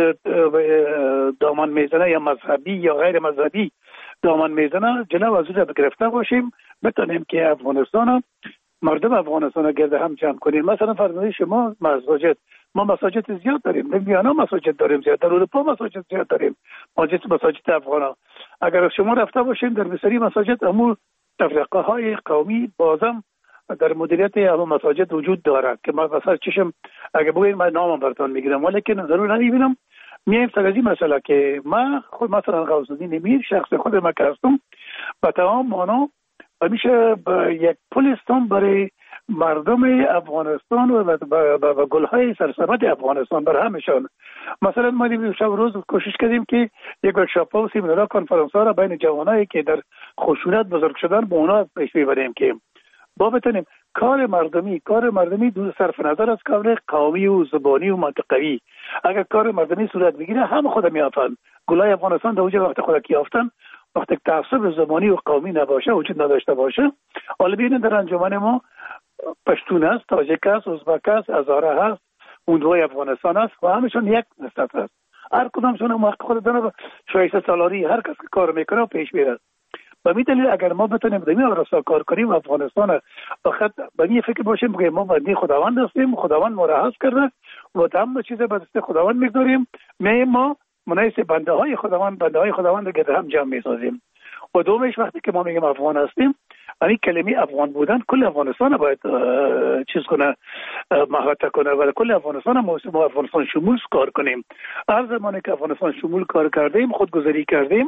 دامن میزنه یا مذهبی یا غیر مذهبی دامن میزنه، جلو از اون گرفته باشیم، بتونیم که افغانستان مردم افغانستان را گرد هم جمع کنیم. مثلا فرمایش شما مساجد، ما مساجد زیاد داریم، در ویانا مساجد داریم زیاد، در اروپا مساجد زیاد داریم، مساجد مساجد افغانا. اگر شما رفته باشیم در بسیاری مساجد امور تفرقه های قومی بازم در مدیریت همون مساجد وجود دارد که ما مثلا چشم اگه بگویم من نامم براتون میگیرم، ولیکن ضرور نمیبینم. میایم سر از این مسئله که من خود مثلا غوث الدین میر شخص خود من که هستم با تمام مانا میشه یک پلستان برای مردم افغانستان و و گلهای سرسبد افغانستان برای همشان. مثلا ما دیگه شب روز کوشش کردیم که یک ورکشاپ ها و سیمینارها کنفرانس ها را بین جوانایی که در خشونت بزرگ شدن به اونا پیش ببریم که با بتونیم کار مردمی کار مردمی دو صرف نظر از کار قومی و زبانی و منطقوی. اگر کار مردمی صورت بگیره هم خود میافن. گلای افغانستان در اونجا وقت خود کی یافتن، وقتی تعصب زبانی و قومی نباشه، وجود نداشته باشه. حالا ببینید در انجمن ما پشتون است، تاجیک است، ازبک است، هزاره هست، اوندوی افغانستان است و همشون یک نسبت است. هر کدامشون هم حق خود دارن، شایسته سالاری هر کس که کار میکنه و پیش میره. و می‌دونید اگر ما بتونیم دمی آراسا کار کنیم افغانستان فقط به این فکر باشیم که ما بندی خداوند هستیم، خداوند ما را حفظ کرده و تمام چیز به دست خداوند می‌گذاریم، می ما مناسب بنده های خداوند بنده های خداوند رو گرد هم جمع می‌سازیم. و دومش وقتی که ما میگیم افغان هستیم، یعنی کلمه افغان بودن کل افغانستان باید چیز کنه، محاطه کنه و کل افغانستان ما افغانستان شمول کار کنیم. هر زمانی که افغانستان شمول کار کردیم، خودگذاری کردیم،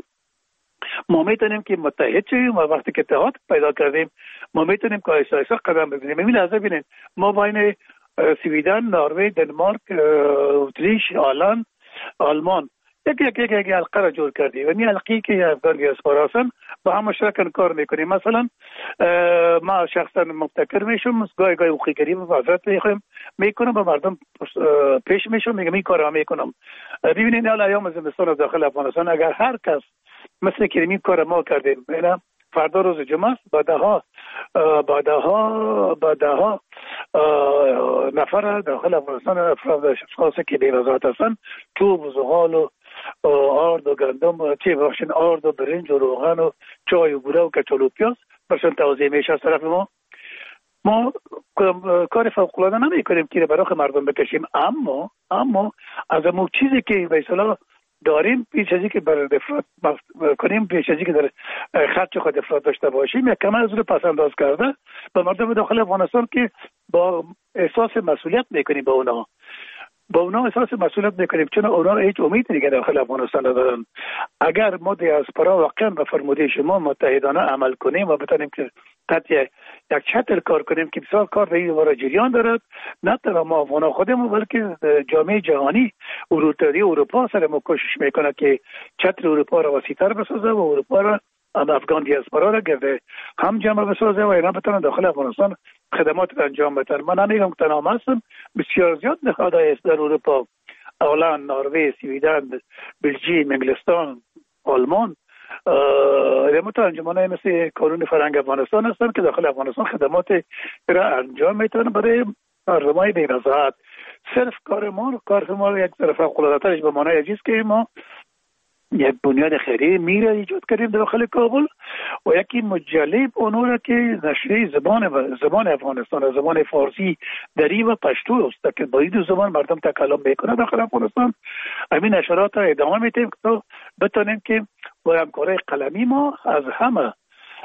ما میتونیم که متحد شویم و وقتی که اتحاد پیدا کردیم ما میتونیم که آیسته آیسته قدم بزنیم. این لحظه ببینید ما بین سویدن، نروژ، دنمارک، اتریش، هلند، آلمان یک یک یک یک حلقه را جور کردیم و این حلقه‌ای که افغان دیاسپورا هستن با هم مشترکاً کار میکنیم. مثلا ما شخصا مبتکر میشم، گاهی گاهی اوخیگری و وزارت میخوایم میکنم و مردم پیش میشم میگم این کارا میکنم. ببینید حالا ایام زمستان داخل افغانستان اگر هر کس مثل که این کار ما کردیم، اینا فردا روز جمعه است، بعدها بعدها بعدها نفر داخل افغانستان افراد اشخاصی که بی وزارت هستن چوب و زغال و آرد و گندم چی باشین آرد و برنج و روغن و چای و گوره و کچالو و پیاز برشان توضیح میشه از طرف ما. ما کار فوق‌العاده نمی کنیم که برای مردم بکشیم، اما اما از اون چیزی که به اصطلاح داریم پیش ازی که بر افراد کنیم، پیش ازی که در خرج خود افراد داشته باشیم، یک کم از رو پس انداز کرده به مردم داخل افغانستان که با احساس مسئولیت میکنیم با اونا. با اونا احساس مسئولیت میکنیم، چون اونا هیچ امید دیگه داخل افغانستان ندارن. اگر ما دیاسپورا واقعا به فرموده شما متحدانه عمل کنیم و بتونیم که تحت یک چتر کار کنیم که بسیار کار در این باره جریان دارد، نه تنها ما افغان خودمون بلکه جامعه جهانی اروپا اروپا سر ما کوشش میکنه که چتر اروپا را وسیع‌تر بسازه و اروپا را هم افغان دیاسپورا را گرده هم جمع بسازه و اینا بتونن داخل افغانستان خدمات را انجام بدن. من نمیگم که تنها هستم، بسیار زیاد نهادهای است در اروپا، هلند، نروژ، سوئدن، بلژیم، انگلستان، آلمان، خدمات انجمنهای مثل کانون فرهنگ افغانستان هستن که داخل افغانستان خدمات را انجام میتونن برای مردمای بی‌نظارت. صرف کار ما کار ما یک طرف فوق‌العاده‌ترش به معنای عزیز که ما یک بنیاد خیریه میره ایجاد کردیم داخل کابل و یکی مجله اونورا که نشریه زبان و زبان افغانستان و زبان فارسی دری و پشتو است که با این دو زبان مردم تکلم میکنه داخل افغانستان. همین نشرات را ادامه میدیم تا بتونیم که با همکاری قلمی ما از همه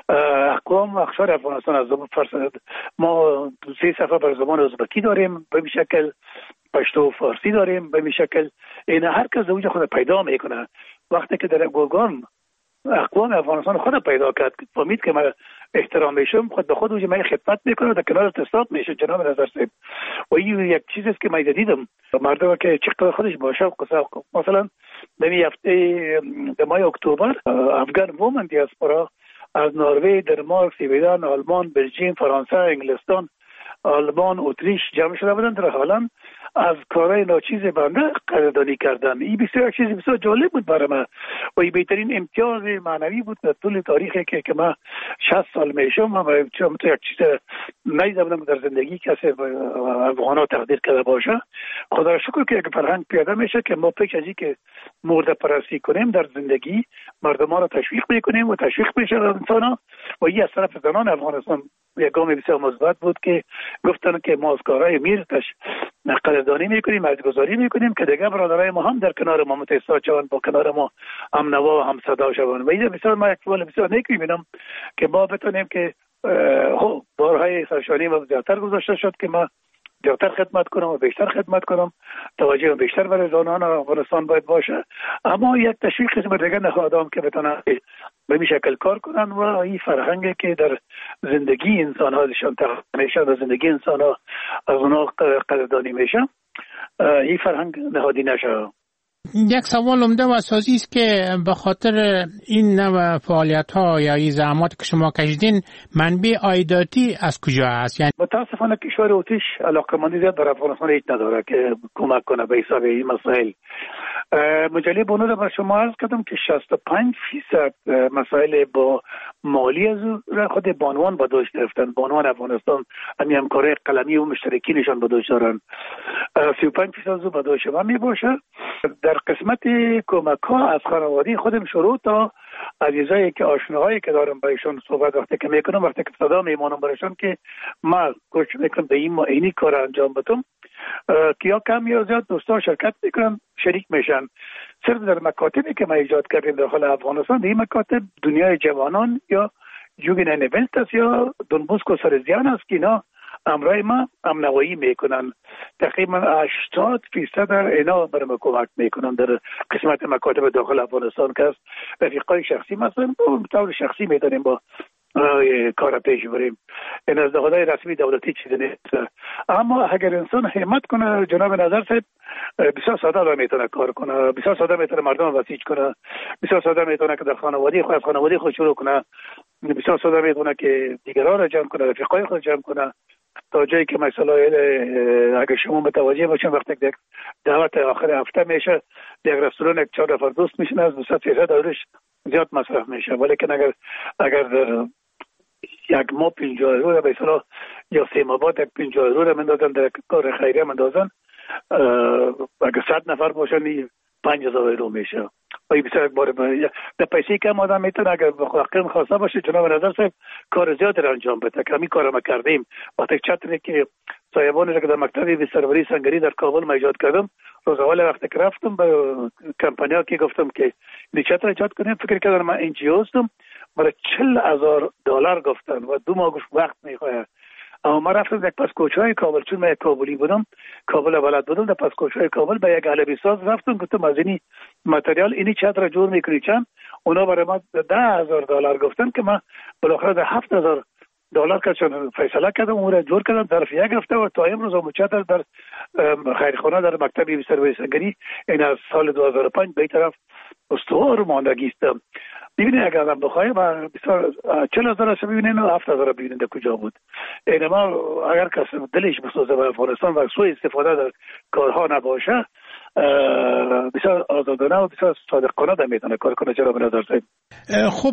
اقوام و اقشار افغانستان از زبان فارسی ما سه صفحه بر زبان ازبکی داریم، به این شکل پشتو و فارسی داریم، به این شکل این هر کس اونجا خود پیدا میکنه. وقتی که در گرگان اقوام افغانستان خود پیدا کرد فهمید که من احترام میشم، خود به خود اونجا من خدمت میکنه در کنار تصاب میشه. جناب نظر صاحب و این یک چیزی است که من دیدم مردم که چقدر خودش باشه مثلا در هفته در ماه اکتبر افغان وومن دیاسپورا از نروژ، دنمارک، سوئدن، آلمان، بلژیم، فرانسه، انگلستان، آلمان، اتریش جمع شده بودن در هلند از کارهای ناچیز بنده قدردانی کردن. این بسیار چیز بسیار جالب بود برای من و این بهترین امتیاز معنوی بود در طول تاریخی که که من شصت سال میشم و چون تو یک چیز نیدم در زندگی کسی افغانا تقدیر کرده باشه. خدا را شکر که یک فرهنگ پیاده میشه که ما پیش از این که مرده پرستی کنیم در زندگی مردمان را تشویق میکنیم و تشویق میشه انسانا و این از طرف زنان افغانستان یک گام بسیار مثبت بود که گفتن که ما از کارهای میرتش قدردانی میکنیم، ارزگذاری میکنیم که دیگه برادرای ما هم در کنار ما متحد شوند، با کنار ما هم نوا و هم صدا شوند. و این بسیار ما یک سوال بسیار نیک میبینم که ما بتونیم که خب بارهای سرشانی و زیادتر گذاشته شد که ما زیادتر خدمت کنم و بیشتر خدمت کنم، توجه بیشتر برای زنان افغانستان باید باشه، اما یک تشویق قسم دیگه نخواهدم که بتونن به این شکل کار کنن و این فرهنگی که در زندگی انسان هاشون تقدیر میشه و زندگی انسان ها از اونها قدردانی میشه، این فرهنگ نهادی نشه. یک سوال عمده و اساسی است که به خاطر این نوع فعالیت ها یا این زحمات که شما کشیدین منبع عایداتی از کجا هست؟ یعنی متاسفانه کشور اتریش علاقه‌مندی زیاد در افغانستان هیچ نداره که کمک کنه به حساب این مسائل. مجله بونو را به شما عرض کردم که شصت و پنج فیصد مسائل با مالی از او خود بانوان به دوش گرفتن. بانوان افغانستان همی همکاری قلمی و مشترکی نشان به دوش دارن. سی و پنج فیصد از او به دوش من می باشه. در قسمت کمک ها از خانوادی خودم شروع تا عزیزایی که آشناهایی که دارم برایشون صحبت وقتی که میکنم، وقتی که صدا میمانم برایشون که ما کوشش میکنم به این ما اینی کار انجام بدم که یا کم یا زیاد دوستان شرکت میکنن، شریک میشن. صرف در مکاتبی که ما ایجاد کردیم داخل افغانستان، این مکاتب دنیای جوانان یا جوگن اینولت است یا دونبوسک و سرزیان است که اینا امرای ما امنوایی میکنن. تقریبا هشتاد فیصد در اینا برای ما کمک میکنن در قسمت مکاتب داخل افغانستان که است رفیقای شخصی مثلا به طور شخصی میتونیم با کار پیش بریم. این از دخلای رسمی دولتی چیزی نیست، اما اگر انسان همت کنه جناب نظر صاحب بسیار ساده را میتونه کار کنه، بسیار ساده میتونه مردم وسیج کنه، بسیار ساده میتونه که در خانوادی خود از خانوادی خود شروع کنه، بسیار ساده میتونه که دیگران را جمع کنه، رفیقای خود جمع کنه تا جایی که مثلا اگر شما متوجه باشین وقتی یک دعوت آخر هفته میشه یک رستوران یک چهار نفر دوست میشن از دوست فیصد دورش زیاد مصرف میشه، ولی که اگر اگر در یک ماه پنجاه یورو را به اصطلاح یا سه ماه بعد یک پنجاه یورو را مندازن در کار خیریه مندازن، اگر صد نفر باشن پنج هزار یورو میشه. و این بسیار بار در پیسه کم آدم میتونه اگر بخواهیم خواسته باشه جناب نظر صاحب کار زیاد را انجام بده که همین کار ما کردیم. وقتی چتری که صاحبانی را که در مکتب بستربری سنگری در کابل ما ایجاد کردم، روز اول وقتی که رفتم به کمپانیا که گفتم که این چتر ایجاد کنیم، فکر کردم من ان جی او هستم، برای چهل هزار دلار گفتن و دو ماه گفت وقت میخواد. اما ما رفتم یک پسکوچهای کابل، چون من یک کابلی بودم، کابل بلد بودم، در پسکوچهای کابل به یک علبی ساز رفتم، گفتم از اینی متریال اینی چتر جور میکنی چند؟ اونا برای ما ده هزار دلار گفتن که من بالاخره ده هفت هزار دلار کردم، فیصله کردم، اون را جور کردم، ظرفیه گرفته و تا امروز هم چتر در خیرخانه در مکتب سرویسنگری این از سال دو هزار و پنج به طرف استوار ماندگی است. ببینید اگر آدم بخواه و بسیار چهل هزار هست ببینید و هفت هزار ببینید کجا بود. اینما اگر کسی دلش بسوزه به افغانستان و سوء استفاده در کارها نباشه بسیار آزادانه و بسیار صادقانه در میتونه کار کنه. چرا به نظر سید؟ خب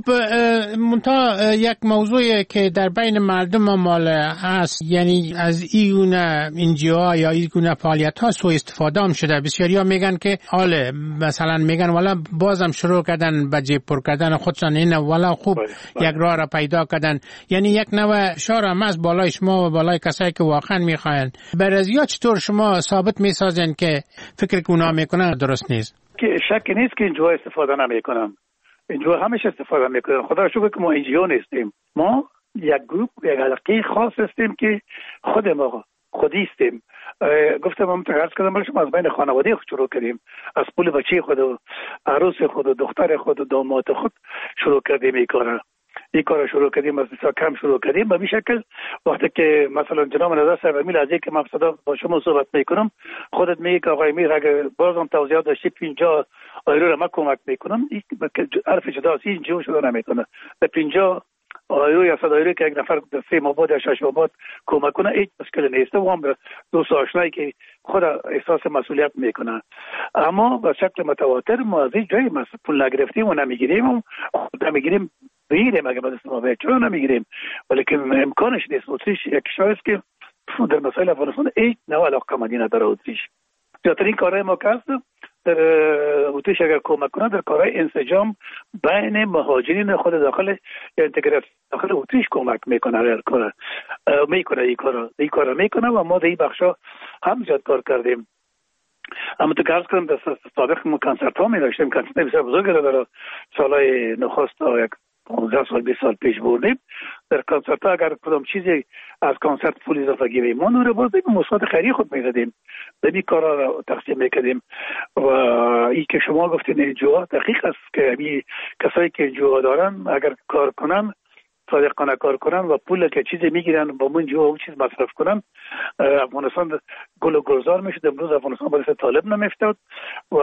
منتها یک موضوعی که در بین مردم مال هست، یعنی از این انجیوها یا این گونه فعالیت ها سوء استفاده هم شده. بسیاری ها میگن که حاله مثلا میگن والا بازم شروع کردن به جیب پر کردن خودشان، این والا خوب یک راه را پیدا کردن. یعنی یک نوع شارم از بالای شما و بالای کسایی که واقعا میخواین. برازیا چطور شما ثابت میسازن که فکر که اونا میکنن درست نیست؟ که شک نیست که اینجا استفاده نمیکنن، اینجا همیشه استفاده میکنن. خدا را شکر که ما اینجا نیستیم، ما یک گروه یک علاقه خاص هستیم که خود ما خودی هستیم. گفتم هم تقرض کردم برای شما از بین خانواده خود شروع کردیم، از پول بچه خود و عروس خود و دختر خود و داماد خود شروع کردیم این کارا. این کار شروع کردیم، از بسیار کم شروع کردیم. به این شکل وقتی که مثلا جناب نظر صاحب امیل از که من صدا با شما صحبت میکنم، خودت میگی که آقای امیر اگر بازم توضیحات داشتی پنجاه آیرو را من کمک میکنم، این حرف جدا است، اینجا شده نمیکنه. به پنجاه آیرو یا صد آیرو که یک نفر سه ماه یا شش ماه کمک کنه هیچ مشکل نیست. و هم دوست آشنایی که خود احساس مسئولیت میکنه. اما به شکل متواتر ما از این جایی پول نگرفتیم و نمیگیریم و نمیگیریم بگیریم. اگه بدست ما باید چرا نمیگیریم؟ ولیکن امکانش نیست. اتریش یک کشور است که در مسائل افغانستان هیچ نوع علاقه مندی نداره. اتریش زیادترین کارهای ما که هست در اتریش اگر کمک کنه در کارهای انسجام بین مهاجرین خود داخل یا انتگراسیون داخل اتریش کمک میکنه. هر کار میکنه این کارا این کارا میکنه و ما در این بخشا هم زیاد کار کردیم. اما تو گرز کنم در سابق ما کنسرت ها می داشتیم، کنسرت بسیار بزرگی را در سالهای نخست تا یک پانزده سال بیست سال پیش بردیم. در کنسرت ها اگر کدام چیزی از کنسرت پول اضافه گیریم ما نور باز به مثبت خیری خود میزدیم، به این کارا را تقسیم میکردیم. و این که شما گفتین انجوها دقیق است که این کسایی که انجوها دارن اگر کار کنن صادقانه کار کنن و پول که چیزی میگیرن با من جو اون چیز مصرف کنن، افغانستان گل و گلزار میشه. امروز افغانستان باعث طالب نمیفتاد و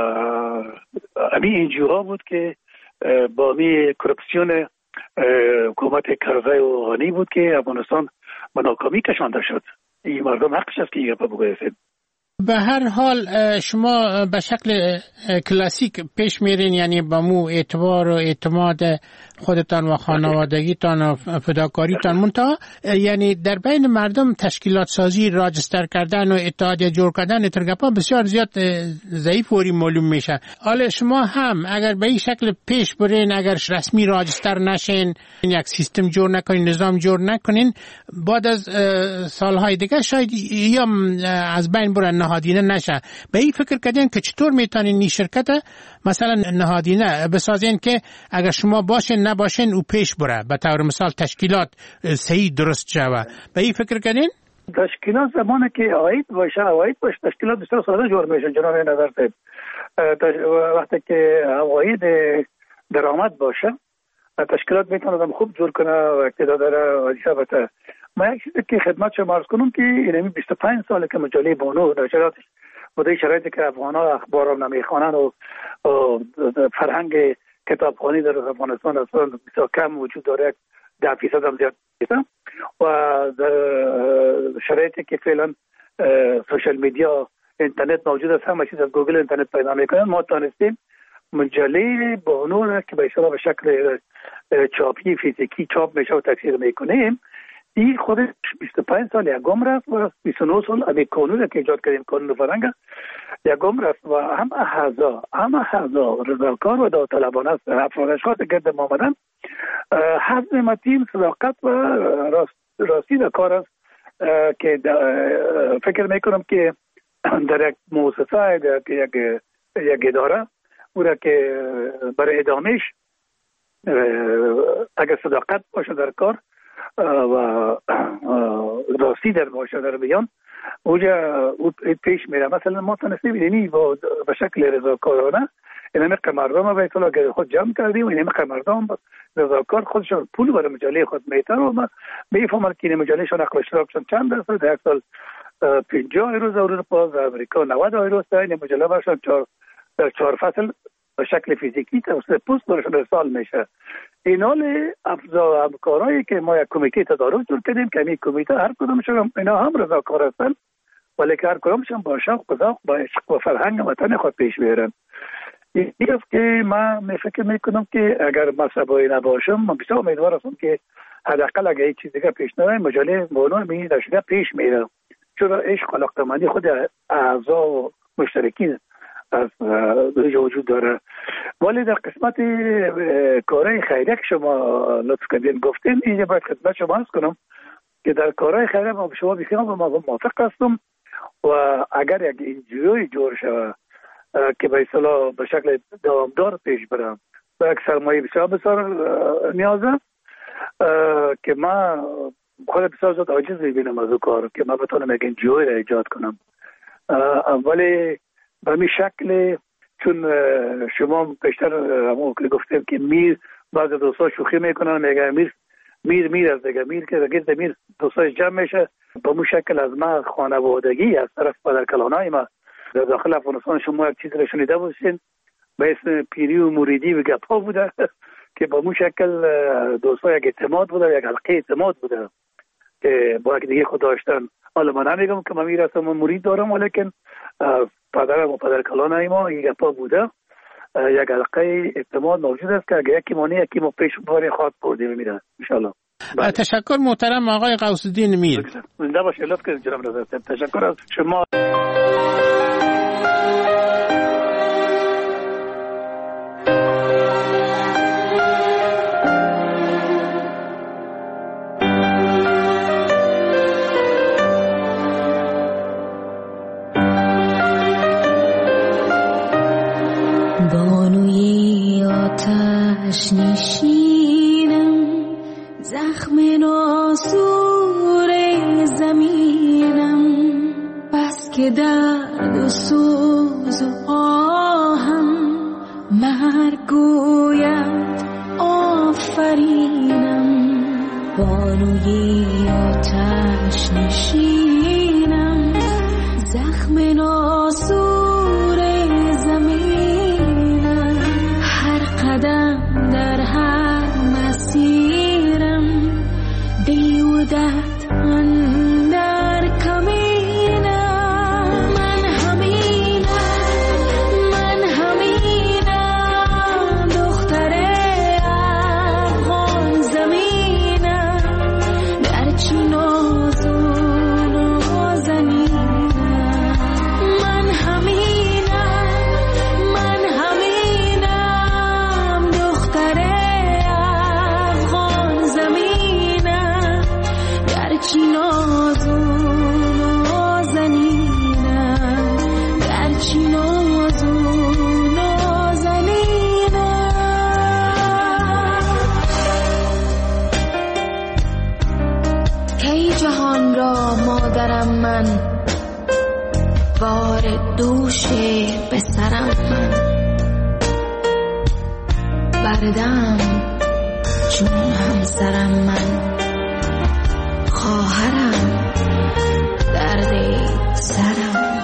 همین انجوها بود که با می کرپسیون حکومت کرزی و غنی بود که افغانستان به ناکامی کشانده شد. این مردم حقش است که این گپ بگوید. به هر حال شما به شکل کلاسیک پیش میرین، یعنی با مو اعتبار و اعتماد خودتان و خانوادگیتان و فداکاریتان. منتها یعنی در بین مردم تشکیلات سازی، راجستر کردن و اتحادیه جور کردن ترگپا بسیار زیاد ضعیف و معلوم میشه. حالا شما هم اگر به این شکل پیش برین، اگر رسمی راجستر نشین، یک سیستم جور نکنین، نظام جور نکنین، بعد از سالهای دیگه شاید یا از بین برن، نهادینه نشه. به این فکر کردین که چطور میتونین این شرکت مثلا نهادینه بسازین که اگر شما باشین نباشین او پیش بره، به طور مثال تشکیلات صحیح درست شوه. به این فکر کردین؟ تشکیلات زمانی که عاید باشه عاید باشه تشکیلات بسیار ساده جور میشه. جناب نظر صاحب وقتی که عواید درآمد باشه تشکیلات میتونه آدم خوب جور کنه و اقتدار داره و ثابته. ما یک چیزی که خدمت شما عرض کنم که اینمی بیست و پنج ساله که مجله بانو در شرایطش بوده، شرایطی که افغان‌ها اخبار هم نمیخوانن و فرهنگ کتابخوانی در افغانستان اصلا بسیار کم وجود داره، ده فیصد هم زیاد نیست. و در شرایطی که فعلا سوشال میدیا اینترنت موجود است، همه چیز از گوگل اینترنت پیدا میکنن، ما تانستیم مجله بانو را که به اصطلاح به شکل چاپی فیزیکی چاپ میشه و تکثیر میکنیم. این خودش بیست و پنج سال یکم رفت و بیست و نه سال امی قانون که ایجاد کردیم، قانون فرنگ یکم رفت و همه اعضا همه اعضا رضاکار و داوطلبانه است. افراد اشخاص گرد ما آمدن حزم متین، صداقت و راست راستی در کار است که فکر میکنم که در یک مؤسسه، در یک یک اداره او را که برای ادامهش اگر صداقت باشه در کار و راستی در معاشرت در بیان اوجا پیش میره. مثلا ما تونستیم اینی با به شکل رضاکارانه این همه مردم به اطلاع خود جمع کردیم و این همه مردم رضاکار خودشون پول برای مجله خود میتن و ما میفهمن که این مجله شون نقل اشتراکشون چند درصد در یک سال پنجاه روز اروپا و امریکا نود روز تا این مجله برشون چهار در چهار فصل به شکل فیزیکی توسط پست برشون ارسال میشه. این حال افزا همکارایی که ما یک کمیته تدارک جور کردیم که این کمیته هر کدومشون اینا هم رضاکار هستن ولی که هر کدومشون با شوق و ذوق با عشق و فرهنگ وطن خود پیش میرن. این است که من می فکر میکنم که اگر مذهبی نباشم من بسیار امیدوار هستم که حداقل اگر یک چیز دیگه پیش نره مجله موضوع می داشته پیش میره، چون عشق و علاقه‌مندی خود اعضا و مشترکین از وجود داره. ولی در قسمت کارهای خیریه که شما لطف کردین گفتین اینجا باید خدمت شما عرض کنم که در کارهای خیریه ما به شما بخیرم و ما موافق هستم و اگر یک انجیوی جور شود که به اصطلاح به شکل دوامدار پیش برم و یک سرمایه بسیار بسیار نیازه که من خود بسیار زود عاجز میبینم از او کار که من بتونم یک انجیوی را ایجاد کنم. ولی به می شکل چون شما بیشتر همون که گفتیم که میر بعض دوستا شوخی میکنن میگه میر میر میر از دیگه میر که گرد میر دوستاش جمع میشه. به مو شکل از ما خانوادگی از طرف پدرکلانای ما در داخل افغانستان شما یک چیز را شنیده باشین به اسم پیری و موریدی و گپا بوده که به مو شکل دوستا یک اعتماد بوده، یک حلقه اعتماد بوده که با یک دیگه خود داشتن. حالا من نمیگم که من میرسم من مرید دارم ولیکن پدرم و پدرکلانای ما یک گپا بوده، یک حلقه اعتماد موجود است که اگه یکی مانی یکی ما پیش باری خواهد بردیم میره انشاءالله. تشکر محترم آقای غوث الدین میر. زنده باشید. لطف کنید جناب رضا. تشکر از شما. بانوی آتش نشینم زخم ناسور زمینم بس که درد و سوز و آهم مرگ گوید آفرینم. بانوی آتش نشینم زخم ناسور زمینم هر قدم در هر مسیرم دل و درد اندر کمینم. من همینم من همینم دختر افغان زمینم گرچه ناز و نازنینم. من همینم من همینم دختر افغان زمینم گرچه ناز و نازنینم گرچه ناز و نازنینم. کی جهان را مادرم من بار دوش به سرم من بردم چون همسرم من خواهرم درد سرم من.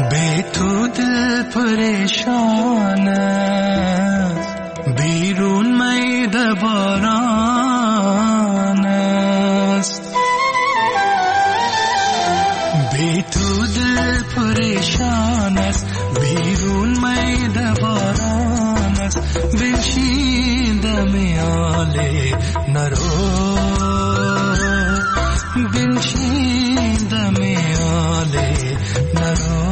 بی تو دل پریشان است بیرون میده باران است بی تو دل پریشان است بیرون میده باران است بنشین دم آله نرو بنشین دم آله نرو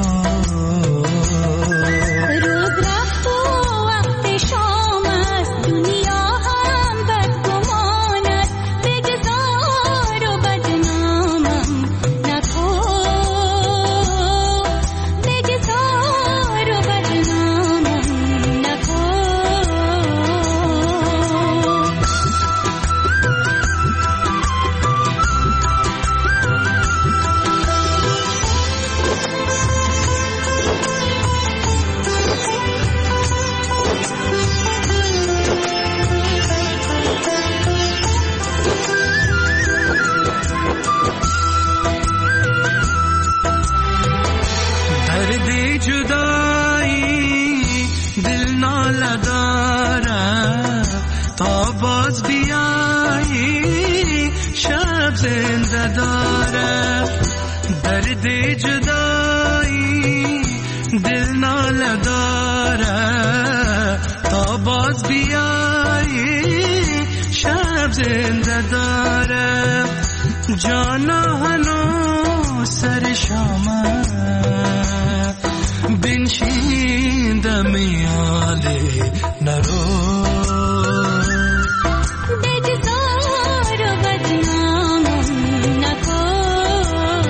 جانا هنو سر شامه بنشین دم آله نرو بگذار و بدنامم نکن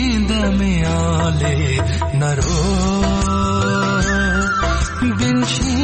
نرو بنشین